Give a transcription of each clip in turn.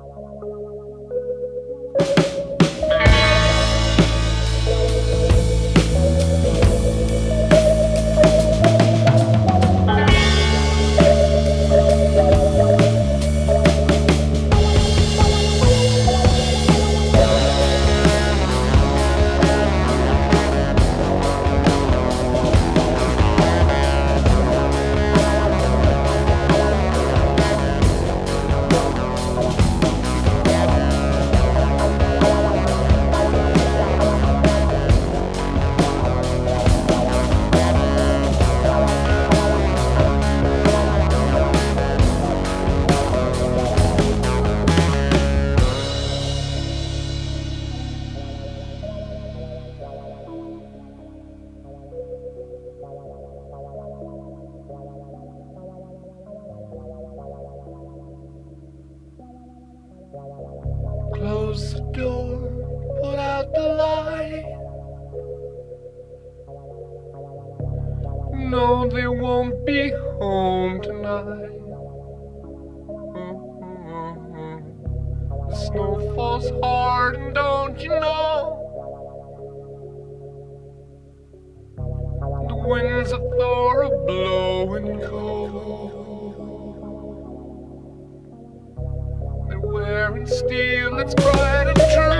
Close the door, put out the light. No, they won't be home tonight. The snow falls hard, and don't you know? The winds of Thor are blowing cold. They're wearing steel that's bright and true.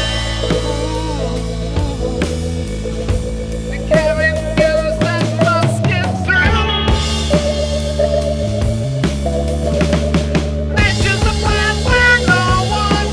They carry news that must get through. They choose the path where no one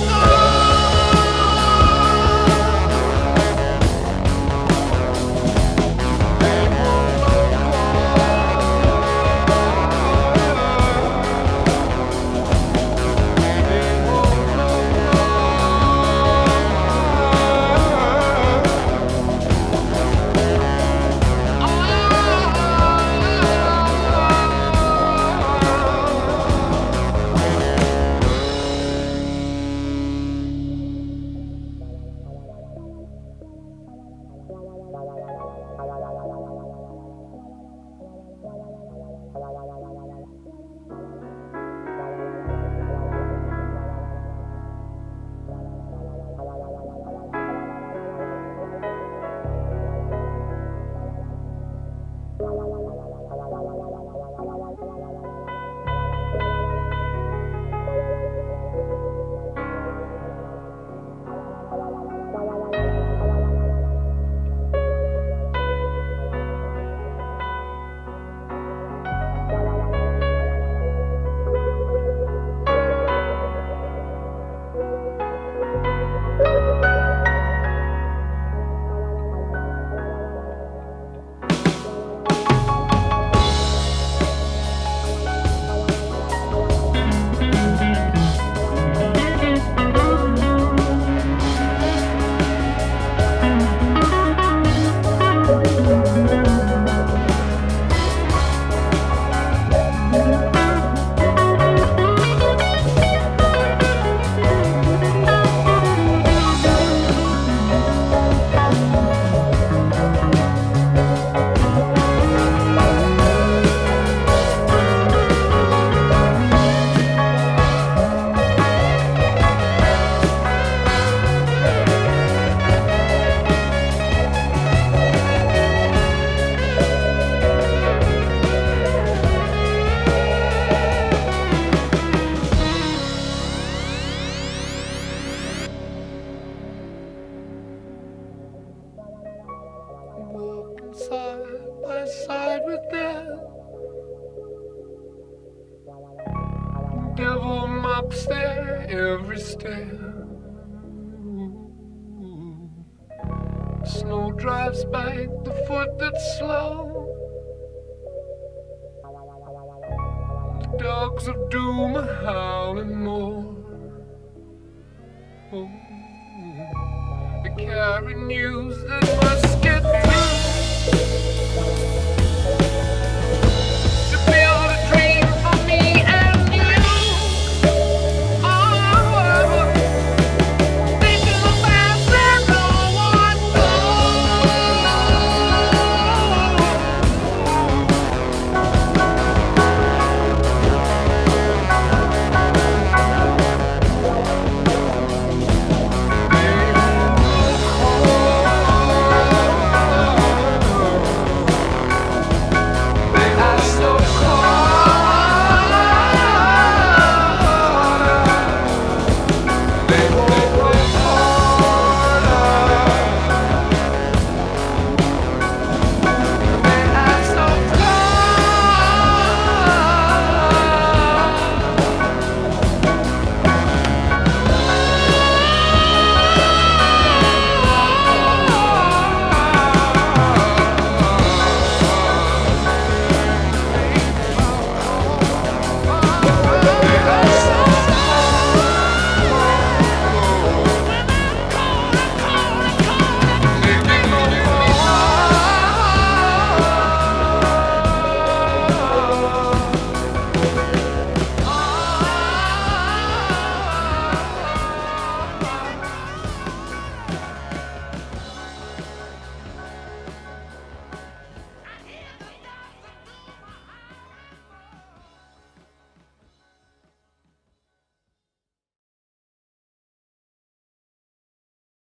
walking side by side with death. Devil mocks their every step. Snow drives back the foot that's slow. The dogs of doom are howling more. They carry news that must